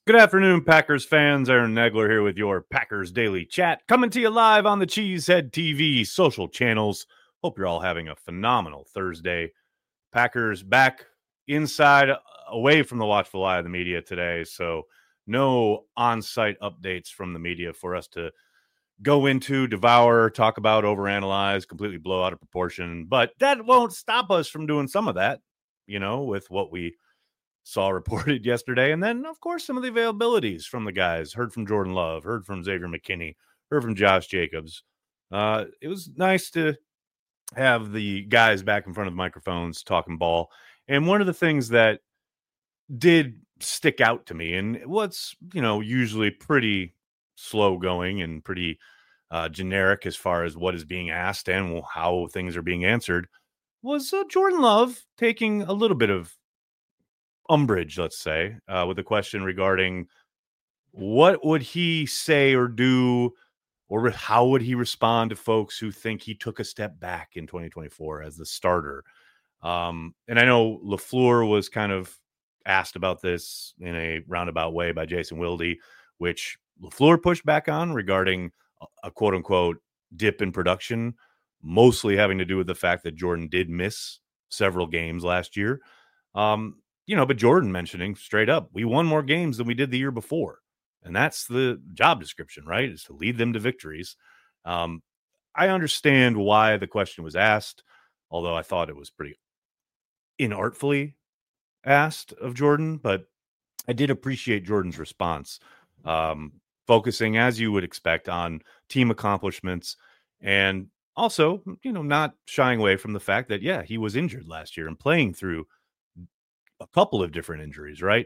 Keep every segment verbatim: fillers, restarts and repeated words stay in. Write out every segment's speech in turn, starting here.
Good afternoon, Packers fans. Aaron Nagler here with your Packers Daily Chat, coming to you live on the Cheesehead T V social channels. Hope you're all having a phenomenal Thursday. Packers back inside, away from the watchful eye of the media today, so no on-site updates from the media for us to go into, devour, talk about, overanalyze, completely blow out of proportion. But that won't stop us from doing some of that, you know, with what we saw reported yesterday. And then, of course, some of the availabilities from the guys. Heard from Jordan Love, heard from Xavier McKinney, heard from Josh Jacobs. Uh, it was nice to have the guys back in front of microphones talking ball. And one of the things that did stick out to me, and what's, you know, usually pretty slow going and pretty uh, generic as far as what is being asked and how things are being answered, was uh, Jordan Love taking a little bit of umbrage, let's say, uh, with a question regarding what would he say or do, or how would he respond to folks who think he took a step back in twenty twenty-four as the starter. Um, and I know LaFleur was kind of asked about this in a roundabout way by Jason Wilde, which LaFleur pushed back on regarding a, a quote unquote dip in production, mostly having to do with the fact that Jordan did miss several games last year. Um, you know, but Jordan mentioning straight up, we won more games than we did the year before. And that's the job description, right? Is to lead them to victories. Um, I understand why the question was asked, although I thought it was pretty inartfully asked of Jordan, but I did appreciate Jordan's response, um, focusing, as you would expect, on team accomplishments and also, you know, not shying away from the fact that, yeah, he was injured last year and playing through a couple of different injuries, right?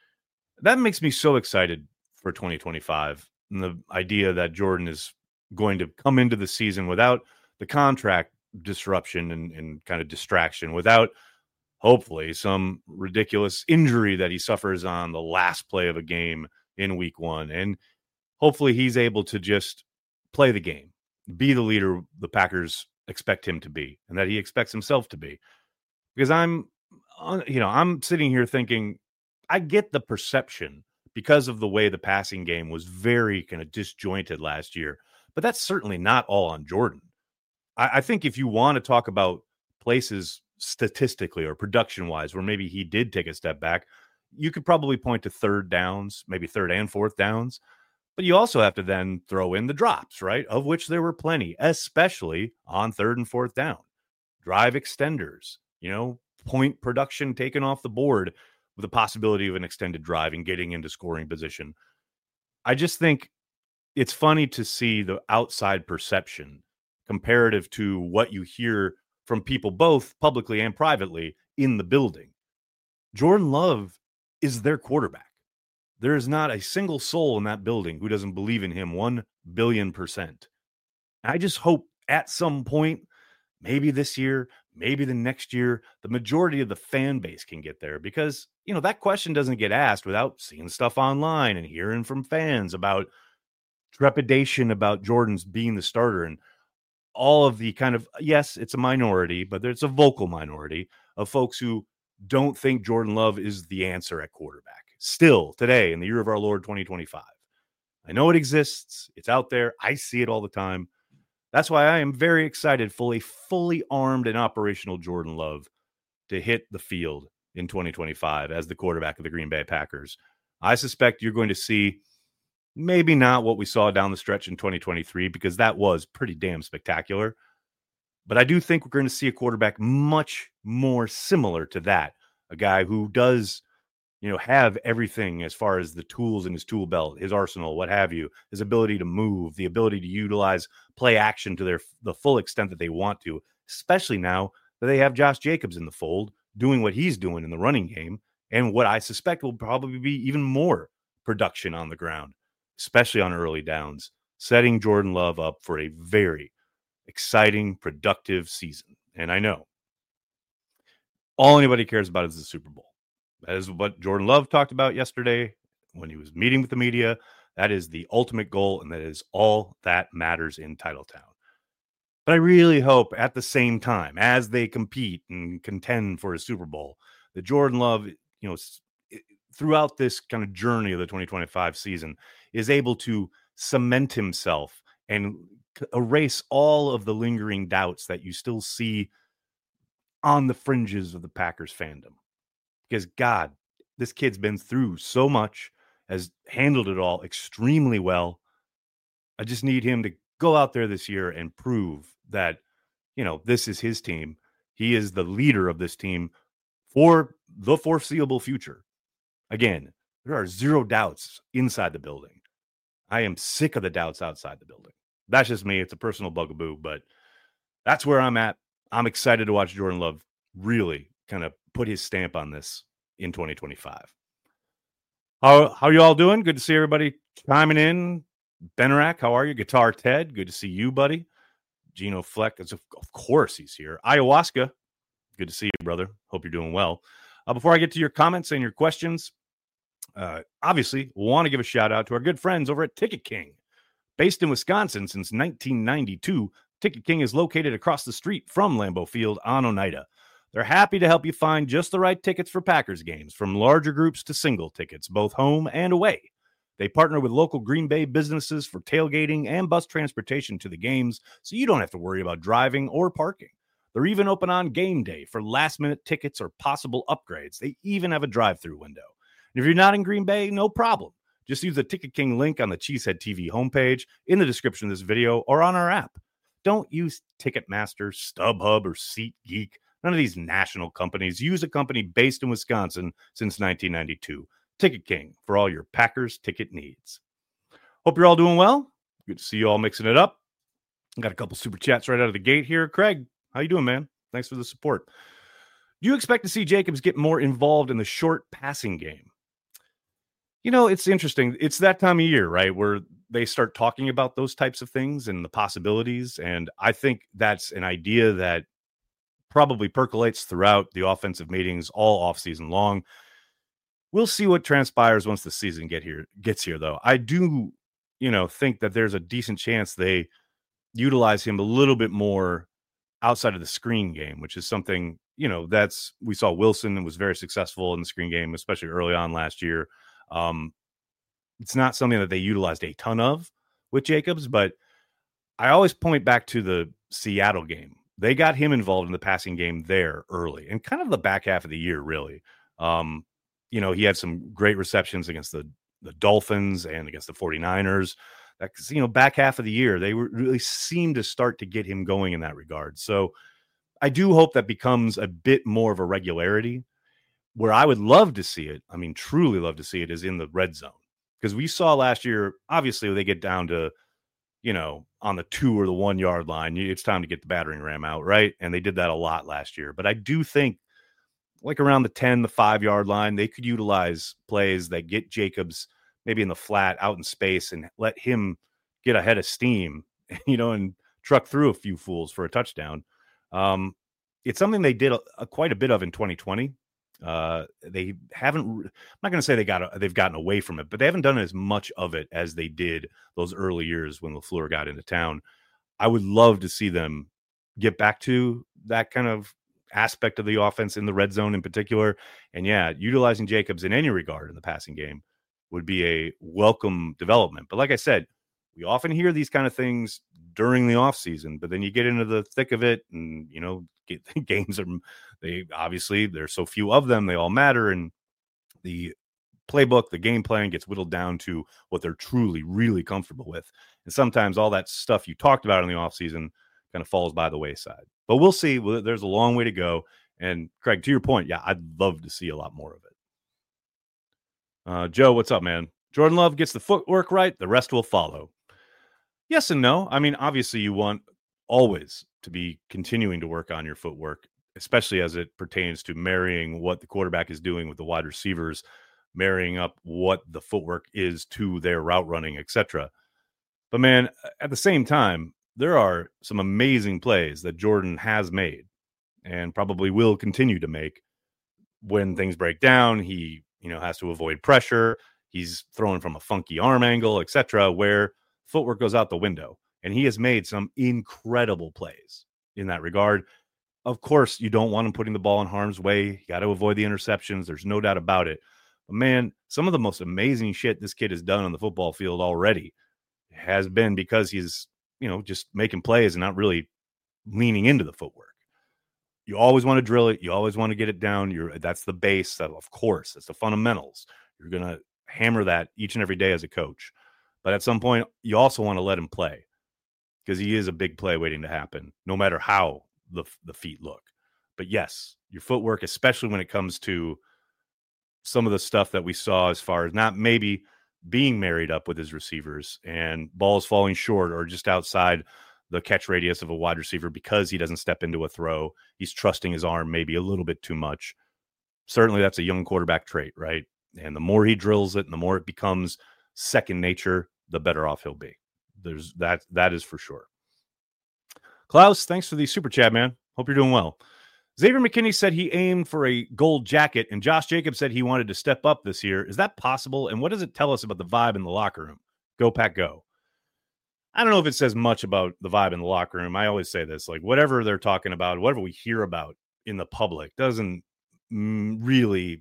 That makes me so excited for twenty twenty-five. And the idea that Jordan is going to come into the season without the contract disruption and, and kind of distraction, without hopefully some ridiculous injury that he suffers on the last play of a game in week one. And hopefully he's able to just play the game, be the leader the Packers expect him to be, and that he expects himself to be. Because I'm, you know, I'm sitting here thinking, I get the perception because of the way the passing game was very kind of disjointed last year, but that's certainly not all on Jordan. I, I think if you want to talk about places statistically or production wise where maybe he did take a step back, you could probably point to third downs, maybe third and fourth downs, but you also have to then throw in the drops, right? Of which there were plenty, especially on third and fourth down. Drive extenders, you know, point production taken off the board with the possibility of an extended drive and getting into scoring position. I just think it's funny to see the outside perception comparative to what you hear from people both publicly and privately in the building. Jordan Love is their quarterback. There is not a single soul in that building who doesn't believe in him one billion percent. I just hope at some point, maybe this year, maybe the next year, the majority of the fan base can get there, because, you know, that question doesn't get asked without seeing stuff online and hearing from fans about trepidation about Jordan's being the starter and all of the kind of, yes, it's a minority, but there's a vocal minority of folks who don't think Jordan Love is the answer at quarterback. Still today in the year of our Lord twenty twenty-five. I know it exists. It's out there. I see it all the time. That's why I am very excited for a fully armed and operational Jordan Love to hit the field in twenty twenty-five as the quarterback of the Green Bay Packers. I suspect you're going to see maybe not what we saw down the stretch in twenty twenty-three, because that was pretty damn spectacular. But I do think we're going to see a quarterback much more similar to that, a guy who does, you know, have everything as far as the tools in his tool belt, his arsenal, what have you, his ability to move, the ability to utilize play action to their the full extent that they want to, especially now that they have Josh Jacobs in the fold, doing what he's doing in the running game, and what I suspect will probably be even more production on the ground, especially on early downs, setting Jordan Love up for a very exciting, productive season. And I know all anybody cares about is the Super Bowl. That is what Jordan Love talked about yesterday when he was meeting with the media. That is the ultimate goal, and that is all that matters in Titletown. But I really hope at the same time, as they compete and contend for a Super Bowl, that Jordan Love, you know, throughout this kind of journey of the twenty twenty-five season is able to cement himself and erase all of the lingering doubts that you still see on the fringes of the Packers fandom. Because God, this kid's been through so much, has handled it all extremely well. I just need him to go out there this year and prove that, you know, this is his team. He is the leader of this team for the foreseeable future. Again, there are zero doubts inside the building. I am sick of the doubts outside the building. That's just me. It's a personal bugaboo, but that's where I'm at. I'm excited to watch Jordan Love really kind of put his stamp on this in twenty twenty-five. How how you all doing? Good to see everybody chiming in. Benerac, how are you? Guitar Ted, good to see you, buddy. Gino Fleck, of, of course he's here. Ayahuasca, good to see you, brother. Hope you're doing well. Uh, before I get to your comments and your questions, uh, obviously, want to give a shout out to our good friends over at Ticket King. Based in Wisconsin since nineteen ninety-two, Ticket King is located across the street from Lambeau Field on Oneida. They're happy to help you find just the right tickets for Packers games, from larger groups to single tickets, both home and away. They partner with local Green Bay businesses for tailgating and bus transportation to the games, so you don't have to worry about driving or parking. They're even open on game day for last-minute tickets or possible upgrades. They even have a drive-through window. And if you're not in Green Bay, no problem. Just use the Ticket King link on the Cheesehead T V homepage, in the description of this video, or on our app. Don't use Ticketmaster, StubHub, or SeatGeek. None of these national companies. Use a company based in Wisconsin since nineteen ninety-two. Ticket King for all your Packers ticket needs. Hope you're all doing well. Good to see you all mixing it up. Got a couple super chats right out of the gate here. Craig, how you doing, man? Thanks for the support. Do you expect to see Jacobs get more involved in the short passing game? You know, it's interesting. It's that time of year, right, where they start talking about those types of things and the possibilities. And I think that's an idea that probably percolates throughout the offensive meetings all offseason long. We'll see what transpires once the season get here gets here, though. I do, you know, think that there's a decent chance they utilize him a little bit more outside of the screen game, which is something, you know, that's we saw Wilson was very successful in the screen game, especially early on last year. Um, it's not something that they utilized a ton of with Jacobs, but I always point back to the Seattle game. They got him involved in the passing game there early and kind of the back half of the year, really. Um, you know, he had some great receptions against the, the Dolphins and against the 49ers. That's, you know, back half of the year, they were, really seemed to start to get him going in that regard. So I do hope that becomes a bit more of a regularity. Where I would love to see it, I mean, truly love to see it, is in the red zone. Because we saw last year, obviously, they get down to, you know, on the two or the one yard line, it's time to get the battering ram out, right? And they did that a lot last year. But I do think, like around the ten, the five yard line, they could utilize plays that get Jacobs maybe in the flat, out in space, and let him get ahead of steam, you know, and truck through a few fools for a touchdown. Um, it's something they did a, a, quite a bit of in twenty twenty. Uh, they haven't, I'm not going to say they got, they've gotten away from it, but they haven't done as much of it as they did those early years when LaFleur got into town. I would love to see them get back to that kind of aspect of the offense in the red zone in particular. And yeah, utilizing Jacobs in any regard in the passing game would be a welcome development. But like I said, we often hear these kind of things during the offseason, but then you get into the thick of it and, you know, get, games are, they obviously, there's so few of them, they all matter. And the playbook, the game plan gets whittled down to what they're truly, really comfortable with. And sometimes all that stuff you talked about in the offseason kind of falls by the wayside. But we'll see. There's a long way to go. And Craig, to your point, yeah, I'd love to see a lot more of it. Uh, Joe, what's up, man? Jordan Love gets the footwork right. The rest will follow. Yes and no. I mean, obviously you want always to be continuing to work on your footwork, especially as it pertains to marrying what the quarterback is doing with the wide receivers, marrying up what the footwork is to their route running, et cetera. But man, at the same time, there are some amazing plays that Jordan has made and probably will continue to make when things break down. He, you know, has to avoid pressure. He's throwing from a funky arm angle, et cetera, where footwork goes out the window. And he has made some incredible plays in that regard. Of course, you don't want him putting the ball in harm's way. You got to avoid the interceptions. There's no doubt about it. But man, some of the most amazing shit this kid has done on the football field already has been because he's, you know, just making plays and not really leaning into the footwork. You always want to drill it. You always want to get it down. You're that's the base. Of course, that's the fundamentals. You're going to hammer that each and every day as a coach. But at some point, you also want to let him play because he is a big play waiting to happen, no matter how the, the feet look. But yes, your footwork, especially when it comes to some of the stuff that we saw as far as not maybe being married up with his receivers and balls falling short or just outside the catch radius of a wide receiver because he doesn't step into a throw. He's trusting his arm maybe a little bit too much. Certainly that's a young quarterback trait, right? And the more he drills it and the more it becomes second nature, the better off he'll be. There's that, that is for sure. Klaus, thanks for the super chat, man. Hope you're doing well. Xavier McKinney said he aimed for a gold jacket, and Josh Jacobs said he wanted to step up this year. Is that possible? And what does it tell us about the vibe in the locker room? Go, Pack, go. I don't know if it says much about the vibe in the locker room. I always say this, like whatever they're talking about, whatever we hear about in the public doesn't really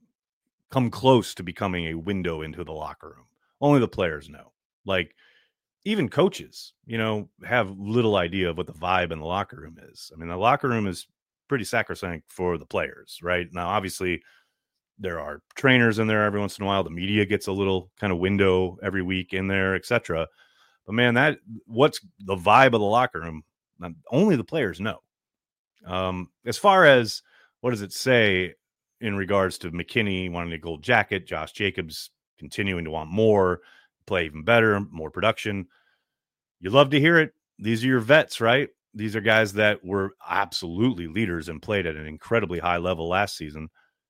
come close to becoming a window into the locker room. Only the players know. Like even coaches, you know, have little idea of what the vibe in the locker room is. I mean, the locker room is pretty sacrosanct for the players, right? Now, obviously, there are trainers in there every once in a while. The media gets a little kind of window every week in there, et cetera. But man, that what's the vibe of the locker room? Only the players know. Um, as far as what does it say in regards to McKinney wanting a gold jacket, Josh Jacobs continuing to want more, play even better, more production. You love to hear it. These are your vets, right? These are guys that were absolutely leaders and played at an incredibly high level last season.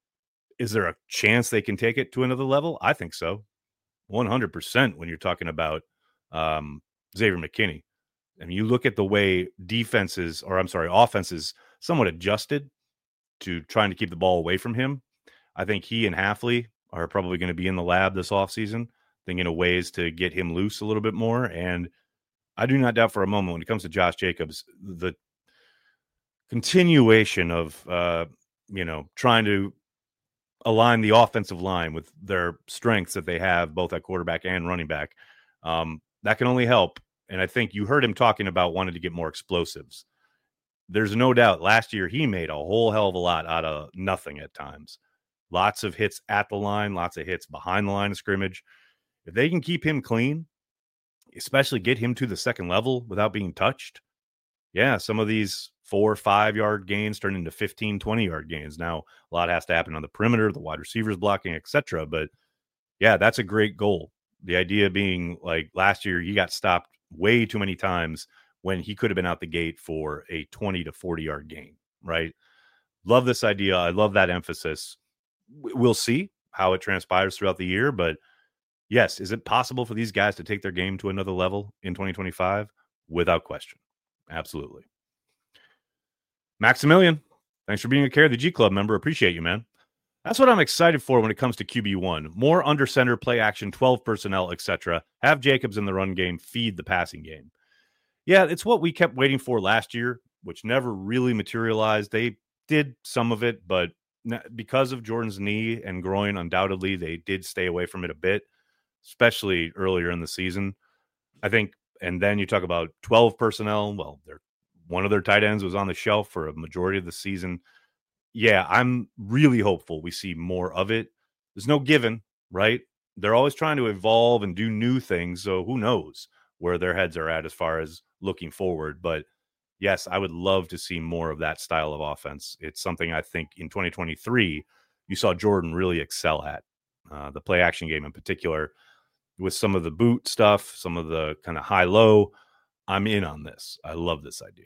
Is there a chance they can take it to another level? I think so. one hundred percent when you're talking about um, Xavier McKinney. I mean, you look at the way defenses, or I'm sorry, offenses somewhat adjusted to trying to keep the ball away from him. I think he and Hafley are probably going to be in the lab this offseason, thinking of ways to get him loose a little bit more. And I do not doubt for a moment when it comes to Josh Jacobs, the continuation of, uh, you know, trying to align the offensive line with their strengths that they have both at quarterback and running back. Um, that can only help. And I think you heard him talking about wanting to get more explosives. There's no doubt last year he made a whole hell of a lot out of nothing at times. Lots of hits at the line, lots of hits behind the line of scrimmage. If they can keep him clean, especially get him to the second level without being touched, yeah, some of these four or five yard gains turn into fifteen, twenty yard gains. Now, a lot has to happen on the perimeter, the wide receivers blocking, et cetera. But yeah, that's a great goal. The idea being like last year, he got stopped way too many times when he could have been out the gate for a twenty to forty yard gain, right? Love this idea. I love that emphasis. We'll see how it transpires throughout the year, but yes, is it possible for these guys to take their game to another level in twenty twenty-five? Without question. Absolutely. Maximilian, thanks for being a Care of the G Club member. Appreciate you, man. That's what I'm excited for when it comes to Q B one. More under center, play action, twelve personnel, et cetera. Have Jacobs in the run game, feed the passing game. Yeah, it's what we kept waiting for last year, which never really materialized. They did some of it, but because of Jordan's knee and groin, undoubtedly, they did stay away from it a bit, especially earlier in the season. I think, and then you talk about twelve personnel. Well, they're, one of their tight ends was on the shelf for a majority of the season. Yeah, I'm really hopeful we see more of it. There's no given, right? They're always trying to evolve and do new things, so who knows where their heads are at as far as looking forward. But yes, I would love to see more of that style of offense. It's something I think in twenty twenty-three you saw Jordan really excel at, uh, the play action game in particular, with some of the boot stuff, some of the kind of high-low. I'm in on this. I love this idea.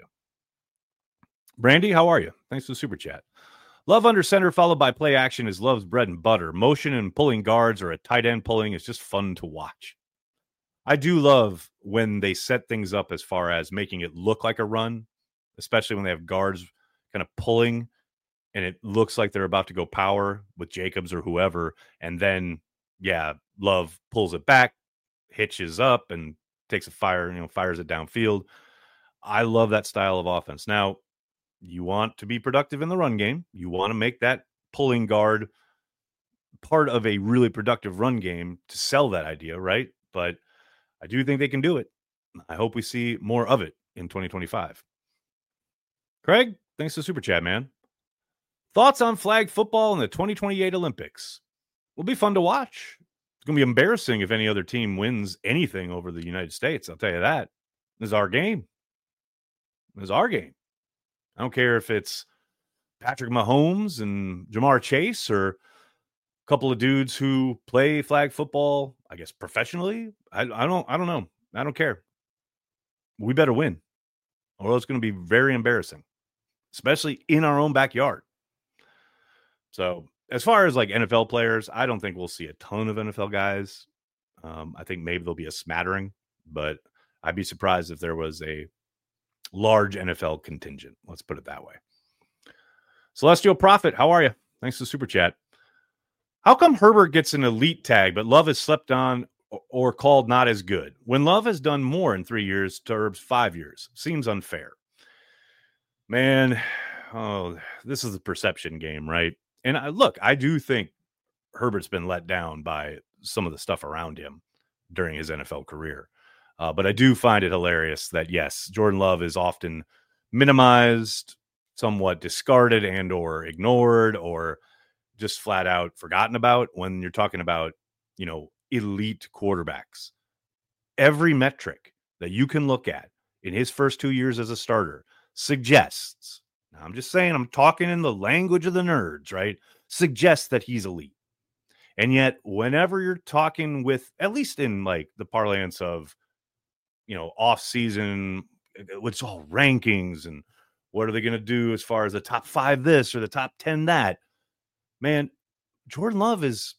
Brandy, how are you? Thanks for the super chat. Love under center followed by play action is Love's bread and butter. Motion and pulling guards or a tight end pulling is just fun to watch. I do love when they set things up as far as making it look like a run, especially when they have guards kind of pulling and it looks like they're about to go power with Jacobs or whoever. And then, yeah, Love pulls it back, hitches up and takes a fire, you know, fires it downfield. I love that style of offense. Now, you want to be productive in the run game. You want to make that pulling guard part of a really productive run game to sell that idea, right? But I do think they can do it. I hope we see more of it in twenty twenty-five. Craig, thanks for the super chat, man. Thoughts on flag football in the twenty twenty-eight Olympics? Will be fun to watch. It's going to be embarrassing if any other team wins anything over the United States. I'll tell you that. This is our game. This is our game. I don't care if it's Patrick Mahomes and Jamar Chase or a couple of dudes who play flag football, I guess, professionally. I, I don't I don't know. I don't care. We better win, or it's going to be very embarrassing, especially in our own backyard. So as far as like N F L players, I don't think we'll see a ton of N F L guys. Um, I think maybe there'll be a smattering, but I'd be surprised if there was a large N F L contingent. Let's put it that way. Celestial Prophet, how are you? Thanks for the super chat. How come Herbert gets an elite tag, but Love is slept on or called not as good when Love has done more in three years to Herb's five years? Seems unfair. Man, oh, this is a perception game, right? And I, look, I do think Herbert's been let down by some of the stuff around him during his N F L career. Uh, but I do find it hilarious that, yes, Jordan Love is often minimized, somewhat discarded and or ignored or just flat out forgotten about when you're talking about, you know, elite quarterbacks. Every metric that you can look at in his first two years as a starter suggests, now I'm just saying, I'm talking in the language of the nerds, right? Suggests that he's elite. And yet, whenever you're talking with, at least in like the parlance of, you know, off season, it's all rankings and what are they going to do as far as the top five this or the top ten that, man, Jordan Love is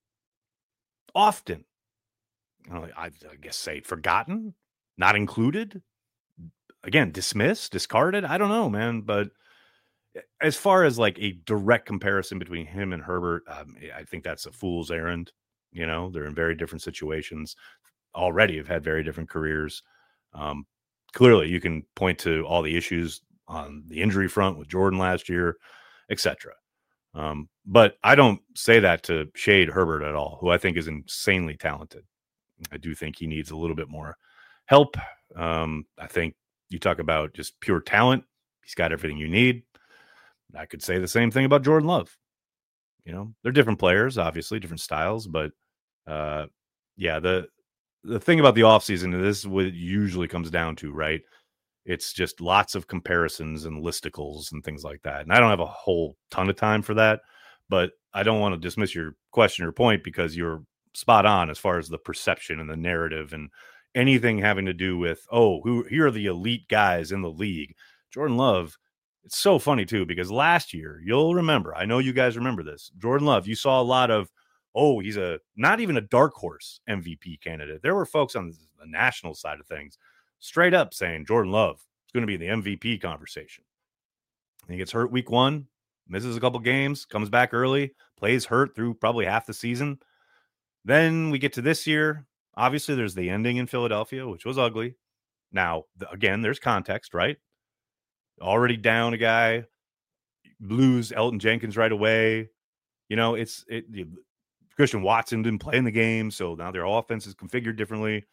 often, I, don't know, I, I guess say forgotten, not included, again, dismissed, discarded. I don't know, man. But as far as like a direct comparison between him and Herbert, um, I think that's a fool's errand. You know, they're in very different situations. Already have had very different careers. Um, clearly, you can point to all the issues on the injury front with Jordan last year, et cetera. Um, but I don't say that to shade Herbert at all, who I think is insanely talented. I do think he needs a little bit more help. Um, I think you talk about just pure talent. He's got everything you need. I could say the same thing about Jordan Love. You know, they're different players, obviously, different styles, but uh, yeah, the the thing about the offseason, and this is what it usually comes down to, right? It's just lots of comparisons and listicles and things like that. And I don't have a whole ton of time for that, but I don't want to dismiss your question or point because you're spot on as far as the perception and the narrative and anything having to do with, oh, who here are the elite guys in the league. Jordan Love, it's so funny too, because last year, you'll remember, I know you guys remember this, Jordan Love, you saw a lot of, oh, he's a not even a dark horse M V P candidate. There were folks on the national side of things straight up saying Jordan Love is going to be in the M V P conversation. He gets hurt week one, misses a couple games, comes back early, plays hurt through probably half the season. Then we get to this year. Obviously, there's the ending in Philadelphia, which was ugly. Now, again, there's context, right? Already down a guy, lose Elton Jenkins right away. You know, it's it. Christian Watson didn't play in the game, so now their offense is configured differently.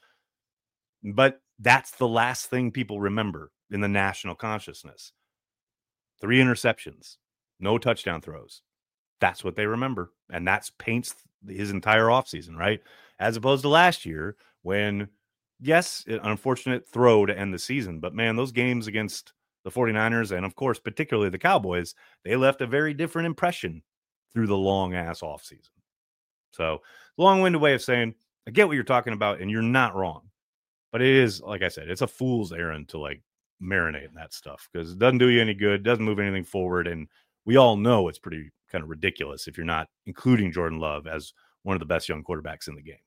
But that's the last thing people remember in the national consciousness. Three interceptions, no touchdown throws. That's what they remember. And that paints his entire offseason, right? As opposed to last year when, yes, an unfortunate throw to end the season. But, man, those games against the 49ers and, of course, particularly the Cowboys, they left a very different impression through the long-ass offseason. So, long-winded way of saying, I get what you're talking about, and you're not wrong. But it is, like I said, it's a fool's errand to, like, marinate in that stuff because it doesn't do you any good, doesn't move anything forward, and we all know it's pretty kind of ridiculous if you're not including Jordan Love as one of the best young quarterbacks in the game.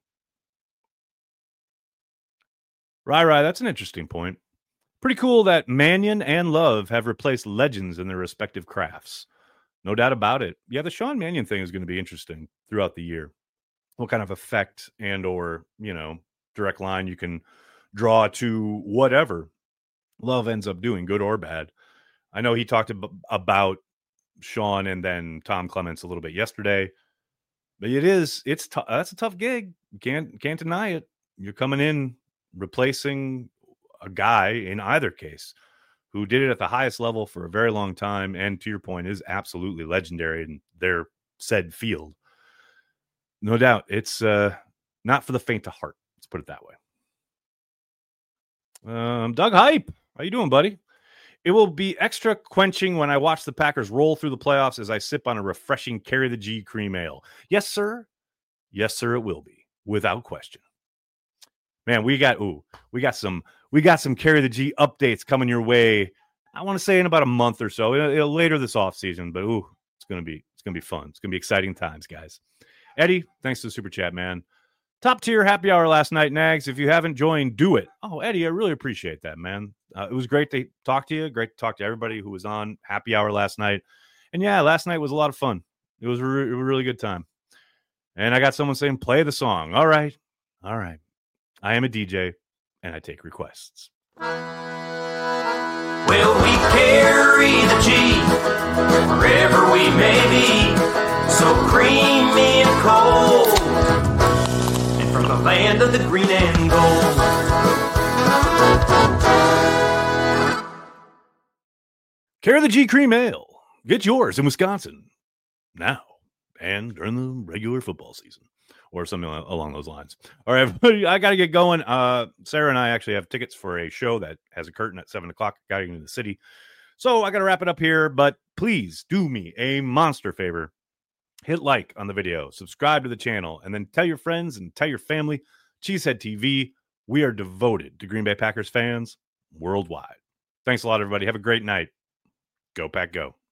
Right, right. That's an interesting point. Pretty cool that Mannion and Love have replaced legends in their respective crafts. No doubt about it. Yeah, the Sean Mannion thing is going to be interesting throughout the year. What kind of effect and or, you know, direct line you can draw to whatever Love ends up doing, good or bad. I know he talked ab- about Sean and then Tom Clements a little bit yesterday. But it is, it's t- that's a tough gig. You can't can't deny it. You're coming in replacing a guy in either case who did it at the highest level for a very long time, and to your point, is absolutely legendary in their said field. No doubt, it's uh, not for the faint of heart. Let's put it that way. Um, Doug Hype, how you doing, buddy? It will be extra quenching when I watch the Packers roll through the playoffs as I sip on a refreshing Carry the G cream ale. Yes, sir. Yes, sir, it will be, without question. Man, we got ooh, we got some we got some Carry the G updates coming your way. I want to say in about a month or so, it'll, it'll later this offseason, but ooh, it's gonna be it's gonna be fun. It's gonna be exciting times, guys. Eddie, thanks to the super chat, man. Top tier happy hour last night, Nags. If you haven't joined, do it. Oh, Eddie, I really appreciate that, man. Uh, it was great to talk to you. Great to talk to everybody who was on happy hour last night. And yeah, last night was a lot of fun. It was a, re- a really good time. And I got someone saying, play the song. All right. All right. I am a D J and I take requests. Well, we carry the G wherever we may be. So creamy and cold. And from the land of the green and gold. Carry the G Cream Ale. Get yours in Wisconsin now and during the regular football season or something along those lines. All right, everybody, I got to get going. Uh, Sarah and I actually have tickets for a show that has a curtain at seven o'clock guiding into the city. So I got to wrap it up here, but please do me a monster favor. Hit like on the video, subscribe to the channel, and then tell your friends and tell your family. Cheesehead T V, we are devoted to Green Bay Packers fans worldwide. Thanks a lot, everybody. Have a great night. Go Pack Go.